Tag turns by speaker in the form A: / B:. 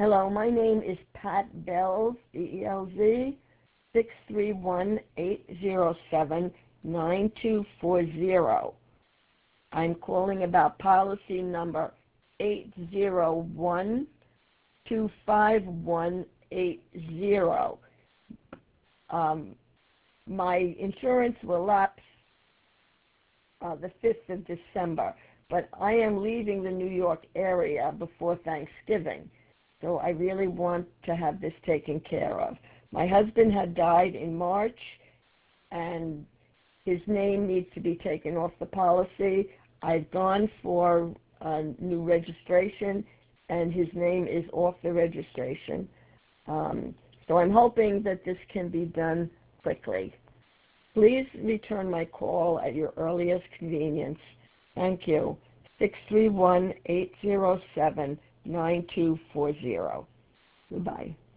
A: Hello, my name is Pat Belz, B-E-L-Z, 631-807-9240. I'm calling about policy number 801-25180. My insurance will lapse the 5th of December, but I am leaving the New York area before Thanksgiving, so I really want to have this taken care of. My husband had died in March, and his name needs to be taken off the policy. I've gone for a new registration, and his name is off the registration. So I'm hoping that this can be done quickly. Please return my call at your earliest convenience. Thank you. 631-807-9240. Goodbye.